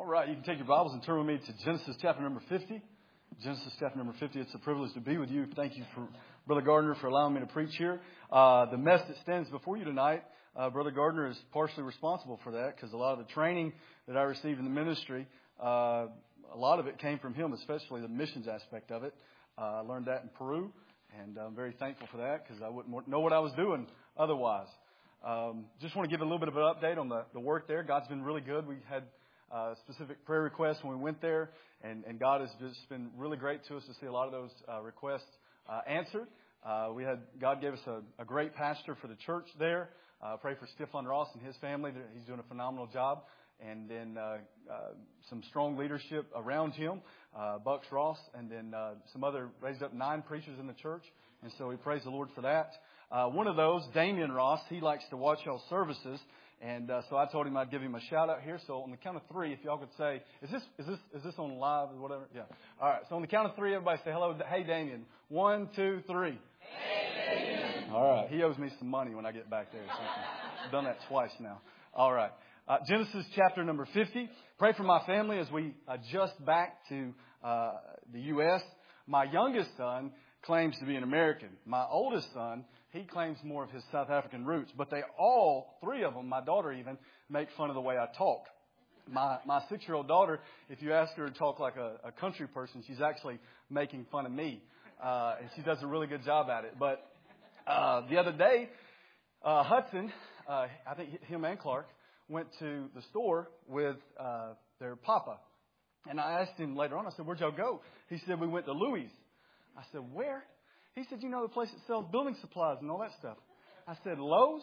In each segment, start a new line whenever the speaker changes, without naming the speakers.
right, you can take your Bibles and turn with me to Genesis chapter number 50. Genesis chapter number 50. It's a privilege to be with you. Thank you, for Brother Gardner, for allowing me to preach here. The mess that stands before you tonight, Brother Gardner is partially responsible for that because a lot of the training that I received in the ministry, a lot of it came from him, especially the missions aspect of it. I learned that in Peru, and I'm very thankful for that because I wouldn't know what I was doing otherwise. Just want to give a little bit of an update on the work there. God's been really good. We had specific prayer requests when we went there, and God has just been really great to us to see a lot of those requests answered. God gave us a great pastor for the church there. Pray for Stefan Ross and his family. He's doing a phenomenal job. And then some strong leadership around him, Bucks Ross, and then raised up 9 preachers in the church. And so we praise the Lord for that. One of those, Damian Ross, he likes to watch y'all's services. And so I told him I'd give him a shout out here. So on the count of 3, if y'all could say, is this on live or whatever? Yeah. All right. So on the count of 3, everybody say hello. Hey, Damien. 1, 2, 3. Hey, Damien. All right. He owes me some money when I get back there or something. I've done that twice now. All right. Genesis chapter number 50. Pray for my family as we adjust back to the U.S. My youngest son claims to be an American. My oldest son, he claims more of his South African roots. But they all, 3 of them, my daughter even, make fun of the way I talk. My 6-year-old daughter, if you ask her to talk like a country person, she's actually making fun of me. And she does a really good job at it. But the other day, Hudson, I think him and Clark, went to the store with their papa. And I asked him later on, I said, where'd y'all go? He said, we went to Louis. I said, where? He said, you know, the place that sells building supplies and all that stuff. I said, Lowe's?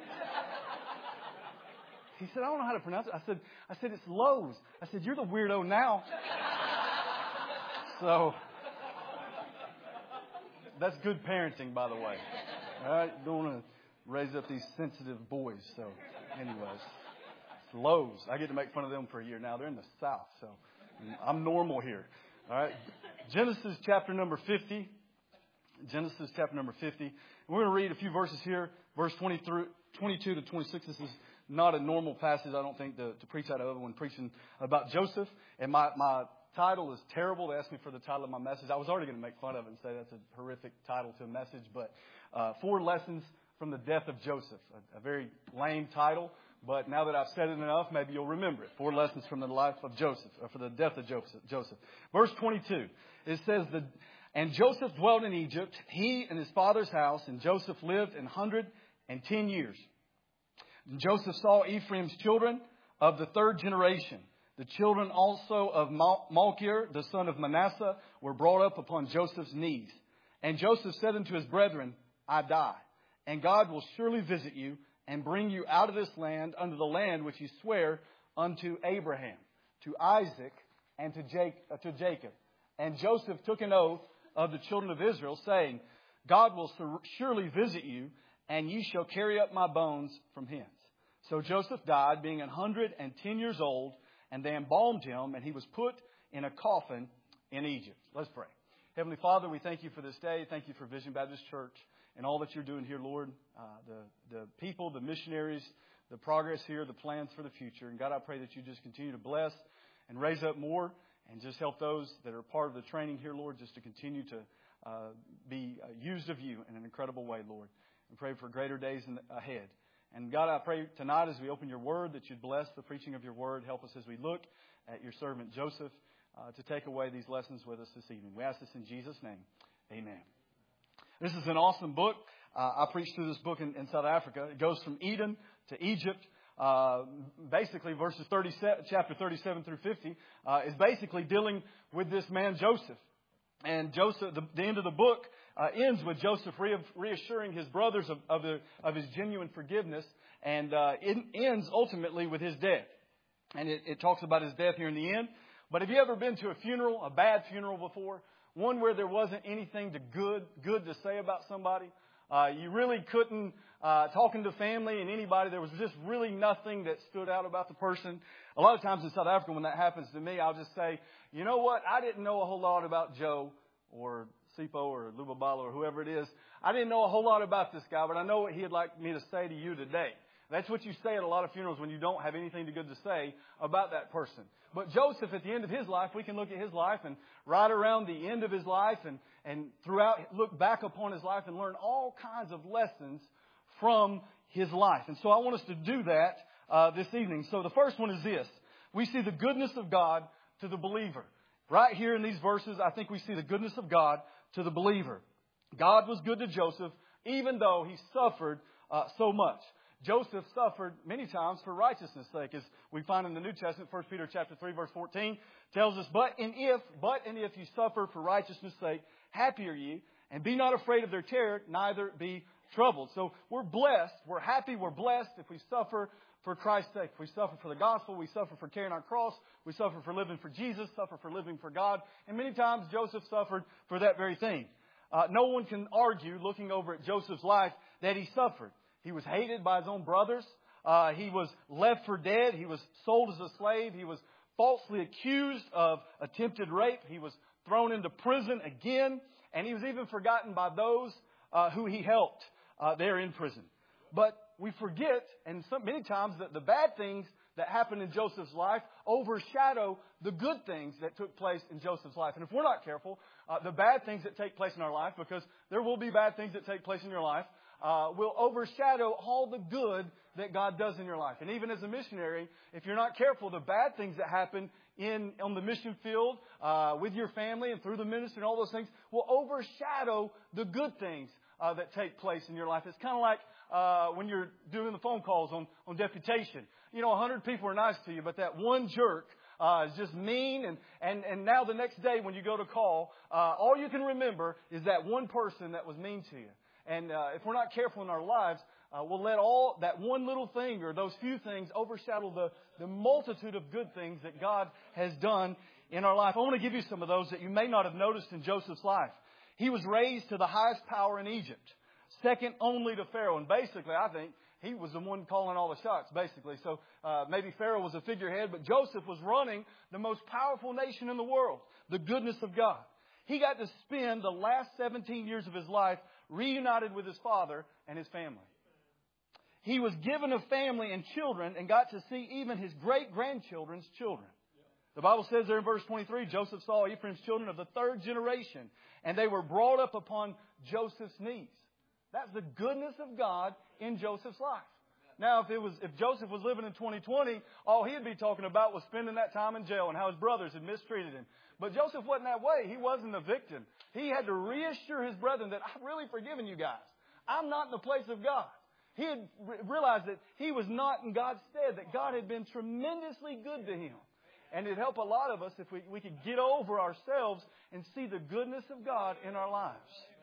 He said, I don't know how to pronounce it. I said, it's Lowe's. I said, you're the weirdo now. So, that's good parenting, by the way. All right? Don't want to raise up these sensitive boys. So, anyways, it's Lowe's. I get to make fun of them for a year now. They're in the South, so I'm normal here. All right? Genesis chapter number 50. Genesis chapter number 50. And we're going to read a few verses here. Verse 22 to 26. This is not a normal passage, I don't think, to preach out of when preaching about Joseph. And my title is terrible. They asked me for the title of my message. I was already going to make fun of it and say that's a horrific title to a message. But 4 lessons from the death of Joseph. A very lame title. But now that I've said it enough, maybe you'll remember it. 4 lessons from the life of Joseph, or for the death of Joseph. Verse 22, it says, and Joseph dwelt in Egypt, he and his father's house, and Joseph lived 110 years. And Joseph saw Ephraim's children of the 3rd generation. The children also of Malchir, the son of Manasseh, were brought up upon Joseph's knees. And Joseph said unto his brethren, I die, and God will surely visit you, and bring you out of this land unto the land which he sware unto Abraham, to Isaac, and to Jacob. And Joseph took an oath of the children of Israel, saying, God will surely visit you, and ye shall carry up my bones from hence. So Joseph died, being 110 years old, and they embalmed him, and he was put in a coffin in Egypt. Let's pray. Heavenly Father, we thank you for this day. Thank you for Vision Baptist Church and all that you're doing here, Lord. The people, the missionaries, the progress here, the plans for the future. And God, I pray that you just continue to bless and raise up more and just help those that are part of the training here, Lord, just to continue to be used of you in an incredible way, Lord. And pray for greater days ahead. And God, I pray tonight as we open your word that you'd bless the preaching of your word. Help us as we look at your servant Joseph to take away these lessons with us this evening. We ask this in Jesus' name. Amen. This is an awesome book. I preached through this book in South Africa. It goes from Eden to Egypt. Basically, chapter 37 through 50 is basically dealing with this man Joseph. And Joseph, the end of the book ends with Joseph reassuring his brothers of his genuine forgiveness, and it ends ultimately with his death. And it talks about his death here in the end. But have you ever been to a funeral, a bad funeral before? One where there wasn't anything good to say about somebody. You really couldn't, talking to family and anybody, there was just really nothing that stood out about the person. A lot of times in South Africa, when that happens to me, I'll just say, you know what? I didn't know a whole lot about Joe or Sipo or Lubabalo or whoever it is. I didn't know a whole lot about this guy, but I know what he'd like me to say to you today. That's what you say at a lot of funerals when you don't have anything good to say about that person. But Joseph, at the end of his life, we can look at his life and right around the end of his life and throughout, look back upon his life and learn all kinds of lessons from his life. And so I want us to do that this evening. So the first one is this. We see the goodness of God to the believer. Right here in these verses, I think we see the goodness of God to the believer. God was good to Joseph, even though he suffered so much. Joseph suffered many times for righteousness' sake, as we find in the New Testament. 1 Peter chapter 3, verse 14 tells us, But and if you suffer for righteousness' sake, happy are ye, and be not afraid of their terror, neither be troubled. So we're blessed, we're happy, we're blessed if we suffer for Christ's sake. If we suffer for the gospel, we suffer for carrying our cross, we suffer for living for Jesus, suffer for living for God. And many times Joseph suffered for that very thing. No one can argue, looking over at Joseph's life, that he suffered. He was hated by his own brothers. He was left for dead. He was sold as a slave. He was falsely accused of attempted rape. He was thrown into prison again. And he was even forgotten by those who he helped there in prison. But we forget, and many times, that the bad things that happened in Joseph's life overshadow the good things that took place in Joseph's life. And if we're not careful, the bad things that take place in our life, because there will be bad things that take place in your life, will overshadow all the good that God does in your life. And even as a missionary, if you're not careful, the bad things that happen on the mission field, with your family and through the ministry and all those things will overshadow the good things that take place in your life. It's kind of like when you're doing the phone calls on deputation. 100 people are nice to you, but that one jerk is just mean. And now the next day when you go to call, all you can remember is that one person that was mean to you. And if we're not careful in our lives, we'll let all that one little thing or those few things overshadow the multitude of good things that God has done in our life. I want to give you some of those that you may not have noticed in Joseph's life. He was raised to the highest power in Egypt, second only to Pharaoh. And basically, I think he was the one calling all the shots, basically. So maybe Pharaoh was a figurehead, but Joseph was running the most powerful nation in the world, the goodness of God. He got to spend the last 17 years of his life reunited with his father and his family. He was given a family and children and got to see even his great-grandchildren's children. The Bible says there in verse 23, Joseph saw Ephraim's children of the third generation, and they were brought up upon Joseph's knees. That's the goodness of God in Joseph's life. Now, if Joseph was living in 2020, all he'd be talking about was spending that time in jail and how his brothers had mistreated him. But Joseph wasn't that way. He wasn't a victim. He had to reassure his brethren that I've really forgiven you guys. I'm not in the place of God. He had realized that he was not in God's stead, that God had been tremendously good to him. And it'd help a lot of us if we could get over ourselves and see the goodness of God in our lives.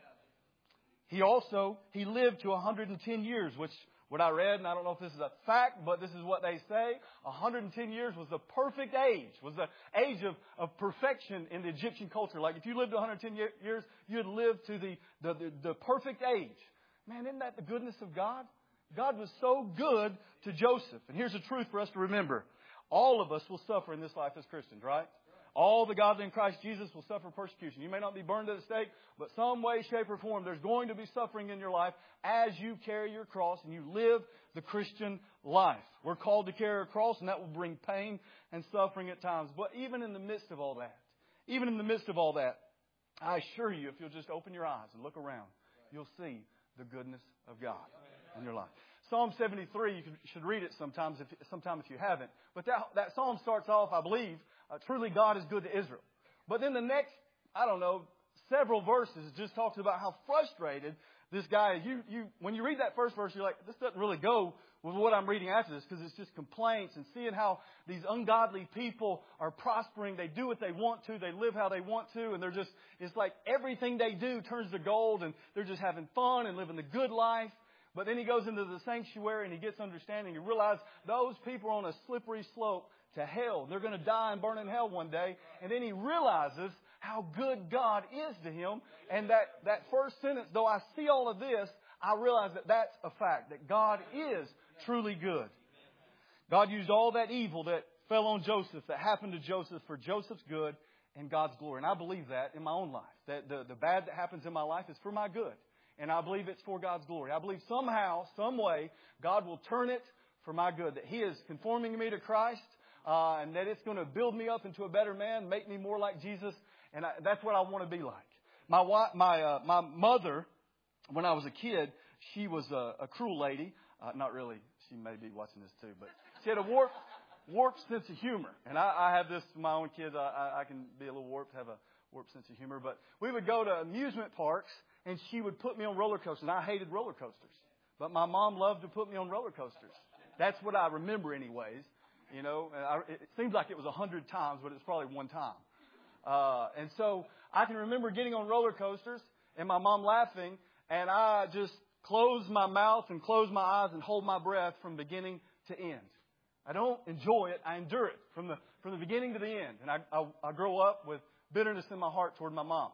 He lived to 110 years, which what I read, and I don't know if this is a fact, but this is what they say. 110 years was the perfect age, was the age of perfection in the Egyptian culture. Like if you lived to 110 years, you'd live to the perfect age. Man, isn't that the goodness of God? God was so good to Joseph. And here's the truth for us to remember. All of us will suffer in this life as Christians, right? All the godly in Christ Jesus will suffer persecution. You may not be burned at the stake, but some way, shape, or form, there's going to be suffering in your life as you carry your cross and you live the Christian life. We're called to carry a cross, and that will bring pain and suffering at times. But even in the midst of all that, I assure you, if you'll just open your eyes and look around, you'll see the goodness of God in your life. Psalm 73, you should read it sometime if you haven't. But that psalm starts off, I believe, truly God is good to Israel. But then the next, several verses just talks about how frustrated this guy is. When you read that first verse, you're like, this doesn't really go with what I'm reading after this, because it's just complaints and seeing how these ungodly people are prospering. They do what they want to. They live how they want to. And it's like everything they do turns to gold, and they're just having fun and living the good life. But then he goes into the sanctuary and he gets understanding. He realizes those people are on a slippery slope to hell. They're going to die and burn in hell one day. And then he realizes how good God is to him. And that first sentence, though I see all of this, I realize that that's a fact, that God is truly good. God used all that evil that fell on Joseph, that happened to Joseph, for Joseph's good and God's glory. And I believe that in my own life, that the bad that happens in my life is for my good. And I believe it's for God's glory. I believe somehow, some way, God will turn it for my good, that He is conforming me to Christ, and that it's going to build me up into a better man, make me more like Jesus, and that's what I want to be like. My mother, when I was a kid, she was a cruel lady. Not really. She may be watching this too, but she had a warped sense of humor. And I have this with my own kids. I can be a little warped, have a warped sense of humor. But we would go to amusement parks, and she would put me on roller coasters. And I hated roller coasters. But my mom loved to put me on roller coasters. That's what I remember anyways. You know, it seems like it was 100 times, but it was probably one time. And so I can remember getting on roller coasters and my mom laughing, and I just close my mouth and close my eyes and hold my breath from beginning to end. I don't enjoy it. I endure it from the beginning to the end. And I grow up with bitterness in my heart toward my mom.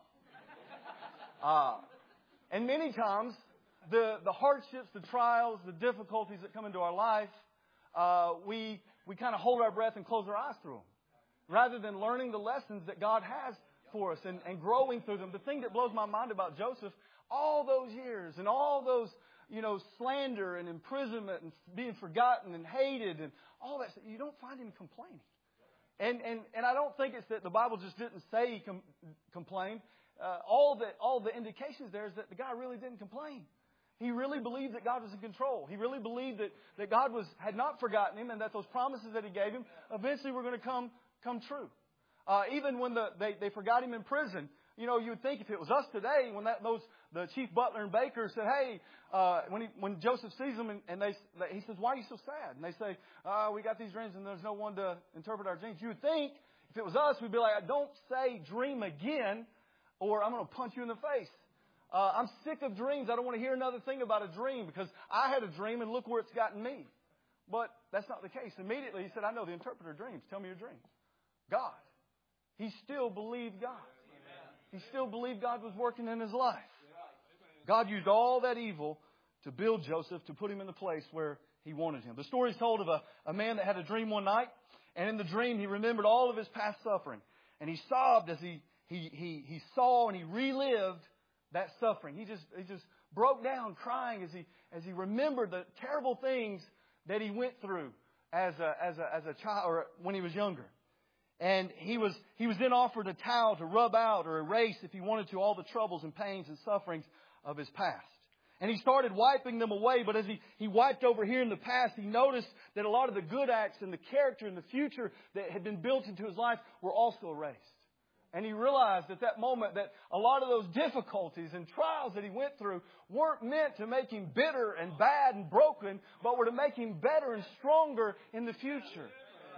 And many times, the hardships, the trials, the difficulties that come into our life, we kind of hold our breath and close our eyes through them, rather than learning the lessons that God has for us and growing through them. The thing that blows my mind about Joseph, all those years and all those, slander and imprisonment and being forgotten and hated and all that, you don't find him complaining. And I don't think it's that the Bible just didn't say he complained. All the indications there is that the guy really didn't complain. He really believed that God was in control. He really believed that God had not forgotten him, and that those promises that He gave him eventually were going to come true. Even when they forgot him in prison, you would think if it was us today, when the chief butler and baker said, "Hey," when Joseph sees them and he says, "Why are you so sad?" And they say, "We got these dreams and there's no one to interpret our dreams." You would think if it was us, we'd be like, "Don't say dream again, or I'm going to punch you in the face. I'm sick of dreams. I don't want to hear another thing about a dream because I had a dream and look where it's gotten me." But that's not the case. Immediately he said, "I know the interpreter of dreams. Tell me your dreams." God. He still believed God. He still believed God was working in his life. God used all that evil to build Joseph, to put him in the place where He wanted him. The story is told of a man that had a dream one night, and in the dream he remembered all of his past suffering. And he sobbed as he saw and he relived that suffering. He just broke down crying as he remembered the terrible things that he went through as a child or when he was younger. And he was then offered a towel to rub out or erase, if he wanted to, all the troubles and pains and sufferings of his past. And he started wiping them away. But as he wiped over here in the past, he noticed that a lot of the good acts and the character and the future that had been built into his life were also erased. And he realized at that moment that a lot of those difficulties and trials that he went through weren't meant to make him bitter and bad and broken, but were to make him better and stronger in the future.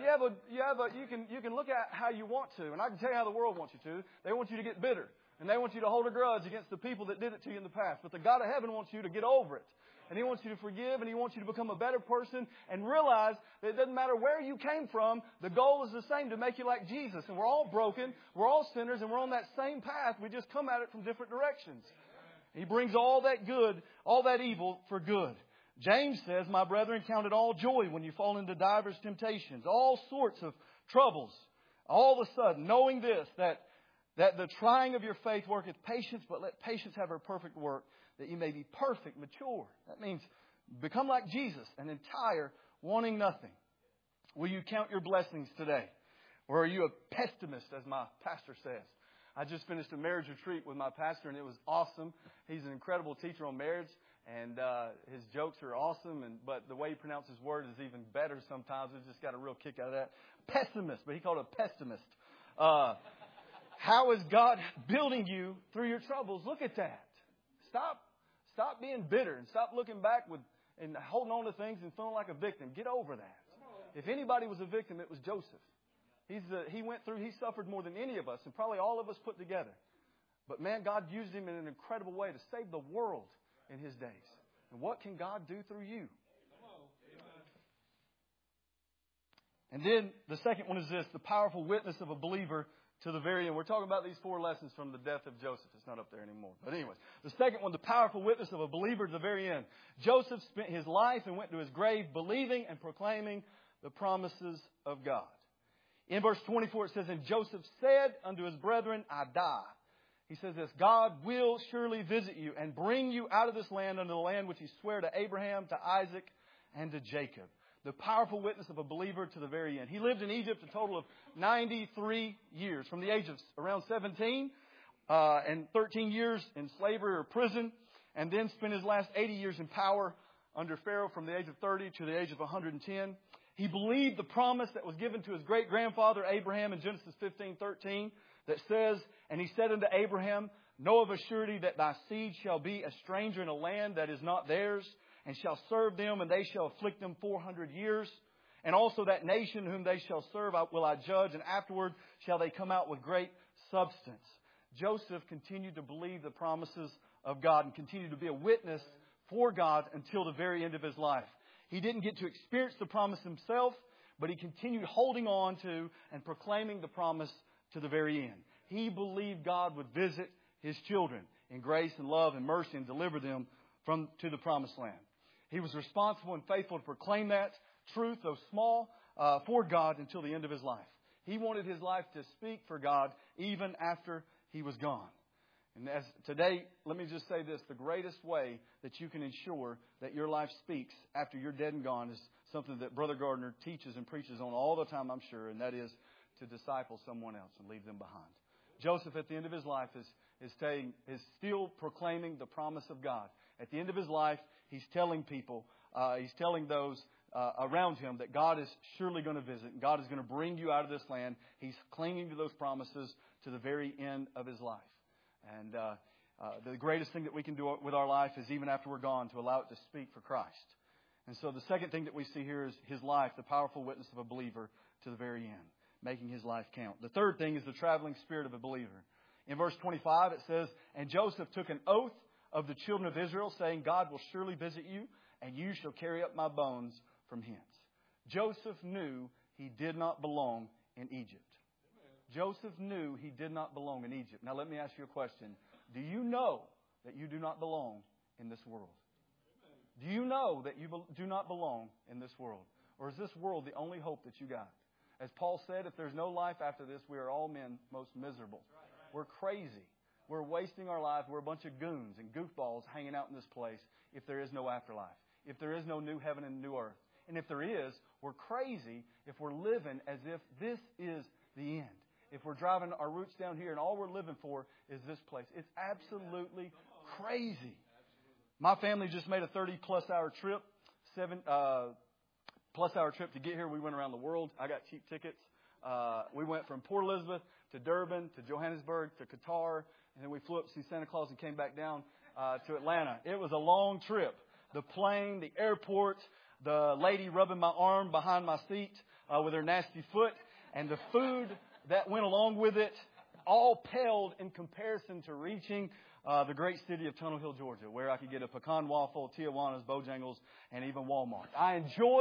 You can look at how you want to, and I can tell you how the world wants you to. They want you to get bitter, and they want you to hold a grudge against the people that did it to you in the past. But the God of heaven wants you to get over it, and He wants you to forgive, and He wants you to become a better person and realize that it doesn't matter where you came from. The goal is the same, to make you like Jesus. And we're all broken, we're all sinners, and we're on that same path. We just come at it from different directions. He brings all that good, all that evil for good. James says, "My brethren, count it all joy when you fall into divers temptations," all sorts of troubles. All of a sudden, knowing this, that the trying of your faith worketh patience, but let patience have her perfect work, that you may be perfect, mature. That means become like Jesus, an entire, wanting nothing. Will you count your blessings today? Or are you a pessimist, as my pastor says? I just finished a marriage retreat with my pastor, and it was awesome. He's an incredible teacher on marriage. And his jokes are awesome, but the way he pronounces words is even better sometimes. I just got a real kick out of that. Pessimist, but he called it a pessimist. How is God building you through your troubles? Look at that. Stop being bitter and stop looking back and holding on to things and feeling like a victim. Get over that. If anybody was a victim, it was Joseph. He suffered more than any of us, and probably all of us put together. But man, God used him in an incredible way to save the world in his days. And what can God do through you? And then the second one is this: the powerful witness of a believer to the very end. We're talking about these 4 lessons from the death of Joseph. It's not up there anymore. But anyways, the second one, the powerful witness of a believer to the very end. Joseph spent his life and went to his grave believing and proclaiming the promises of God. In verse 24 it says, "And Joseph said unto his brethren, I die." He says this: "God will surely visit you and bring you out of this land unto the land which He sware to Abraham, to Isaac, and to Jacob." the powerful witness of a believer to the very end. He lived in Egypt a total of 93 years, from the age of around 17 and 13 years in slavery or prison, and then spent his last 80 years in power under Pharaoh from the age of 30 to the age of 110. He believed the promise that was given to his great-grandfather Abraham in Genesis 15:13 that says, "And he said unto Abraham, Know of a surety that thy seed shall be a stranger in a land that is not theirs, and shall serve them, and they shall afflict them 400 years. And also that nation whom they shall serve will I judge, and afterward shall they come out with great substance." Joseph continued to believe the promises of God and continued to be a witness for God until the very end of his life. He didn't get to experience the promise himself, but he continued holding on to and proclaiming the promise to the very end. He believed God would visit his children in grace and love and mercy and deliver them to the promised land. He was responsible and faithful to proclaim that truth, though small, for God until the end of his life. He wanted his life to speak for God even after he was gone. And as today, let me just say this: the greatest way that you can ensure that your life speaks after you're dead and gone is something that Brother Gardner teaches and preaches on all the time, I'm sure, and that is to disciple someone else and leave them behind. Joseph, at the end of his life, is still proclaiming the promise of God. At the end of his life, he's telling people, he's telling those around him that God is surely going to visit. And God is going to bring you out of this land. He's clinging to those promises to the very end of his life. And the greatest thing that we can do with our life is, even after we're gone, to allow it to speak for Christ. And so the second thing that we see here is his life, the powerful witness of a believer to the very end, making his life count. The third thing is the traveling spirit of a believer. In verse 25, it says, "And Joseph took an oath of the children of Israel, saying, God will surely visit you, and you shall carry up my bones from hence." Joseph knew he did not belong in Egypt. Joseph knew he did not belong in Egypt. Now let me ask you a question. Do you know that you do not belong in this world? Do you know that you do not belong in this world? Or is this world the only hope that you got? As Paul said, if there's no life after this, we are all men most miserable. We're crazy. We're wasting our lives. We're a bunch of goons and goofballs hanging out in this place if there is no afterlife, if there is no new heaven and new earth. And if there is, we're crazy if we're living as if this is the end. If we're driving our roots down here and all we're living for is this place. It's absolutely crazy. My family just made a 30-plus hour trip, 7+ hour trip to get here. We went around the world. I got cheap tickets. We went from Port Elizabeth to Durban to Johannesburg to Qatar, and then we flew up to see Santa Claus and came back down to Atlanta. It was a long trip. The plane, the airport, the lady rubbing my arm behind my seat with her nasty foot, and the food that went along with it all paled in comparison to reaching the great city of Tunnel Hill, Georgia, where I could get a pecan waffle, Tijuana's, Bojangles, and even Walmart. I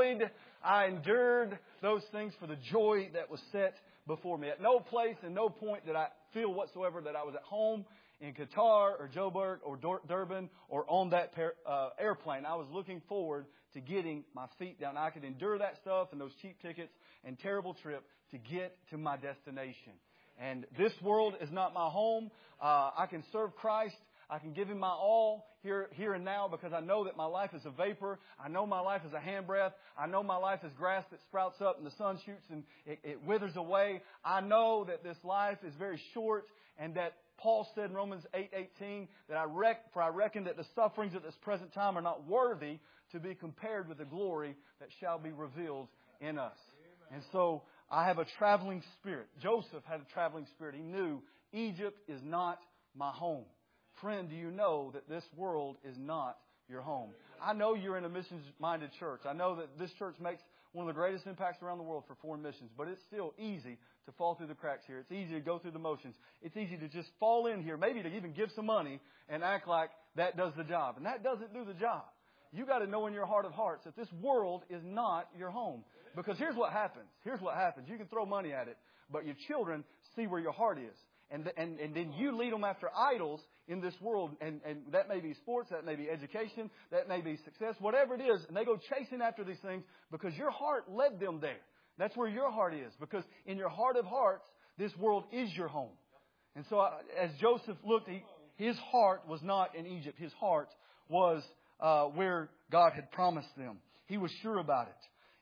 endured those things for the joy that was set before me. At no place and no point did I feel whatsoever that I was at home in Qatar or Joburg or Durban or on that airplane. I was looking forward to getting my feet down. I could endure that stuff and those cheap tickets and terrible trip to get to my destination. And this world is not my home. I can serve Christ. I can give Him my all here and now, because I know that my life is a vapor. I know my life is a handbreadth. I know my life is grass that sprouts up and the sun shoots and it withers away. I know that this life is very short, and that Paul said in Romans 8:18 that I reckon that the sufferings at this present time are not worthy to be compared with the glory that shall be revealed in us. And so I have a traveling spirit. Joseph had a traveling spirit. He knew Egypt is not my home. Friend, do you know that this world is not your home? I know you're in a missions-minded church. I know that this church makes one of the greatest impacts around the world for foreign missions. But it's still easy to fall through the cracks here. It's easy to go through the motions. It's easy to just fall in here, maybe to even give some money and act like that does the job. And that doesn't do the job. You got to know in your heart of hearts that this world is not your home. Because here's what happens. You can throw money at it, but your children see where your heart is. And then you lead them after idols in this world. And that may be sports, that may be education, that may be success, whatever it is. And they go chasing after these things because your heart led them there. That's where your heart is. Because in your heart of hearts, this world is your home. And so as Joseph looked, his heart was not in Egypt. His heart was where God had promised them. He was sure about it.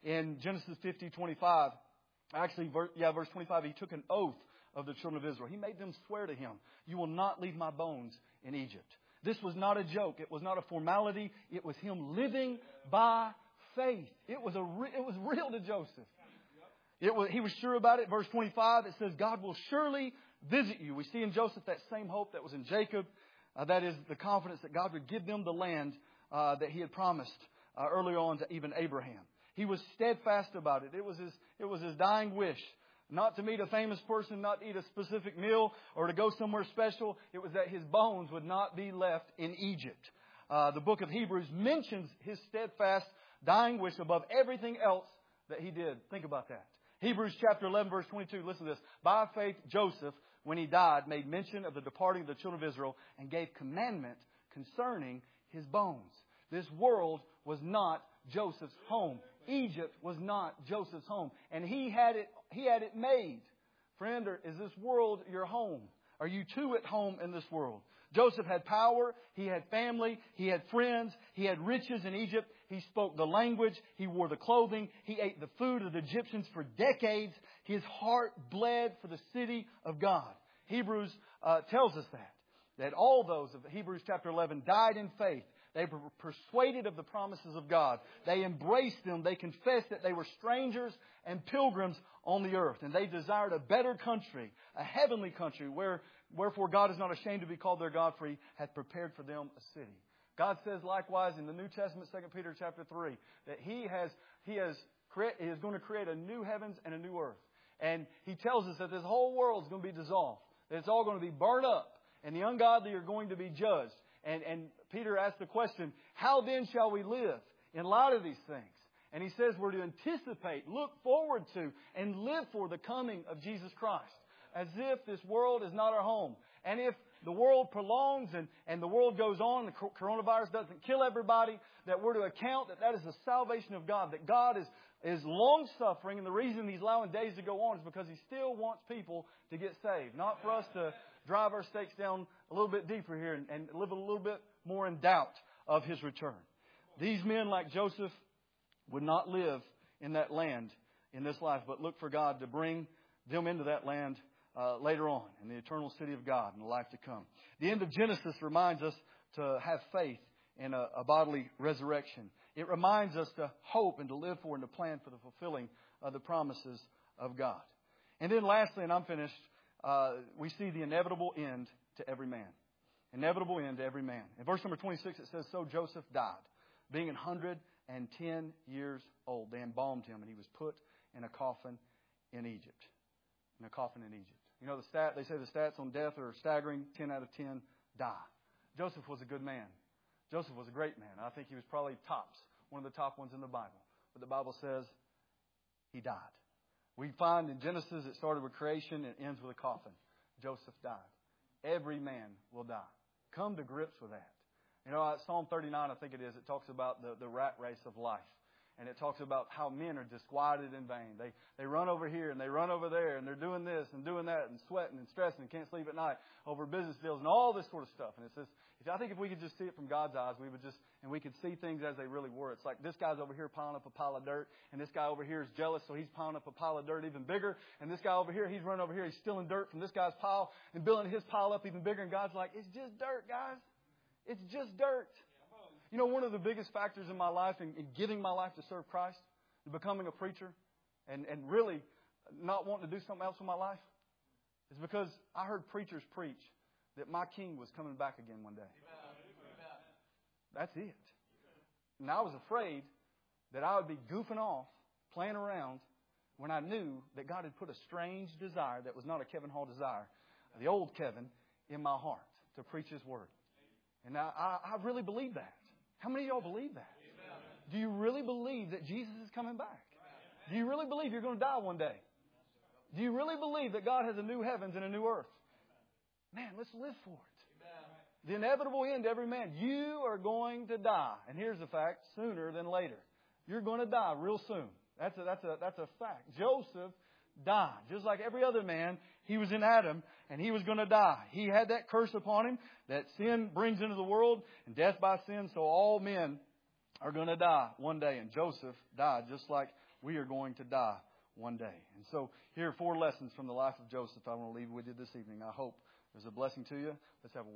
in Genesis 50:25. Actually, verse 25, he took an oath of the children of Israel. He made them swear to him, "You will not leave my bones in Egypt." This was not a joke. It was not a formality. It was him living by faith. It was real to Joseph. He was sure about it. Verse 25, it says, "God will surely visit you." We see in Joseph that same hope that was in Jacob. That is the confidence that God would give them the land that He had promised earlier on to even Abraham. He was steadfast about it. It was his dying wish. Not to meet a famous person, not to eat a specific meal, or to go somewhere special. It was that his bones would not be left in Egypt. The book of Hebrews mentions his steadfast dying wish above everything else that he did. Think about that. Hebrews chapter 11, verse 22. Listen to this. "By faith, Joseph, when he died, made mention of the departing of the children of Israel and gave commandment concerning his bones." This world was not Joseph's home. Egypt was not Joseph's home. And he had it made. Friend, is this world your home? Are you too at home in this world? Joseph had power. He had family. He had friends. He had riches in Egypt. He spoke the language. He wore the clothing. He ate the food of the Egyptians for decades. His heart bled for the city of God. Hebrews tells us that all those of Hebrews chapter 11 died in faith. They were persuaded of the promises of God. They embraced them. They confessed that they were strangers and pilgrims on the earth. And they desired a better country, a heavenly country, wherefore God is not ashamed to be called their God, for He hath prepared for them a city. God says likewise in the New Testament, 2 Peter chapter 3, that He is going to create a new heavens and a new earth. And He tells us that this whole world is going to be dissolved. That it's all going to be burned up. And the ungodly are going to be judged. And Peter asked the question, "How then shall we live in light of these things?" And he says we're to anticipate, look forward to, and live for the coming of Jesus Christ. As if this world is not our home. And if the world prolongs and the world goes on, the coronavirus doesn't kill everybody, that we're to account that is the salvation of God. That God is long-suffering, and the reason He's allowing days to go on is because He still wants people to get saved. Not for us to drive our stakes down a little bit deeper here and live a little bit more in doubt of His return. These men, like Joseph, would not live in that land in this life, but look for God to bring them into that land later on in the eternal city of God in the life to come. The end of Genesis reminds us to have faith in a bodily resurrection. It reminds us to hope and to live for and to plan for the fulfilling of the promises of God. And then lastly, and I'm finished, we see the inevitable end to every man. Inevitable end to every man. In verse number 26 it says, "So Joseph died, being 110 years old. They embalmed him, and he was put in a coffin in Egypt." In a coffin in Egypt. You know, they say the stats on death are staggering. 10 out of 10 die. Joseph was a good man. Joseph was a great man. I think he was probably one of the top ones in the Bible. But the Bible says he died. We find in Genesis it started with creation and it ends with a coffin. Joseph died. Every man will die. Come to grips with that. You know, Psalm 39, I think it is, it talks about the rat race of life. And it talks about how men are disquieted in vain. They run over here and they run over there and they're doing this and doing that and sweating and stressing and can't sleep at night over business deals and all this sort of stuff. And it says, I think if we could just see it from God's eyes, we could see things as they really were. It's like this guy's over here piling up a pile of dirt, and this guy over here is jealous, so he's piling up a pile of dirt even bigger. And this guy over here, he's running over here, he's stealing dirt from this guy's pile and building his pile up even bigger. And God's like, it's just dirt, guys. It's just dirt. You know, one of the biggest factors in my life, in giving my life to serve Christ, and becoming a preacher, and really not wanting to do something else with my life, is because I heard preachers preach that my king was coming back again one day. That's it. And I was afraid that I would be goofing off, playing around, when I knew that God had put a strange desire that was not a Kevin Hall desire, the old Kevin, in my heart to preach His Word. And I really believe that. How many of y'all believe that? Do you really believe that Jesus is coming back? Do you really believe you're going to die one day? Do you really believe that God has a new heavens and a new earth? Man, let's live for it. The inevitable end to every man. You are going to die. And here's the fact, sooner than later. You're going to die real soon. That's a fact. Joseph died. Just like every other man, he was in Adam, and he was going to die. He had that curse upon him that sin brings into the world, and death by sin, so all men are going to die one day. And Joseph died just like We are going to die one day. And so here are 4 lessons from the life of Joseph I want to leave with you this evening. I hope there's a blessing to you. Let's have a word.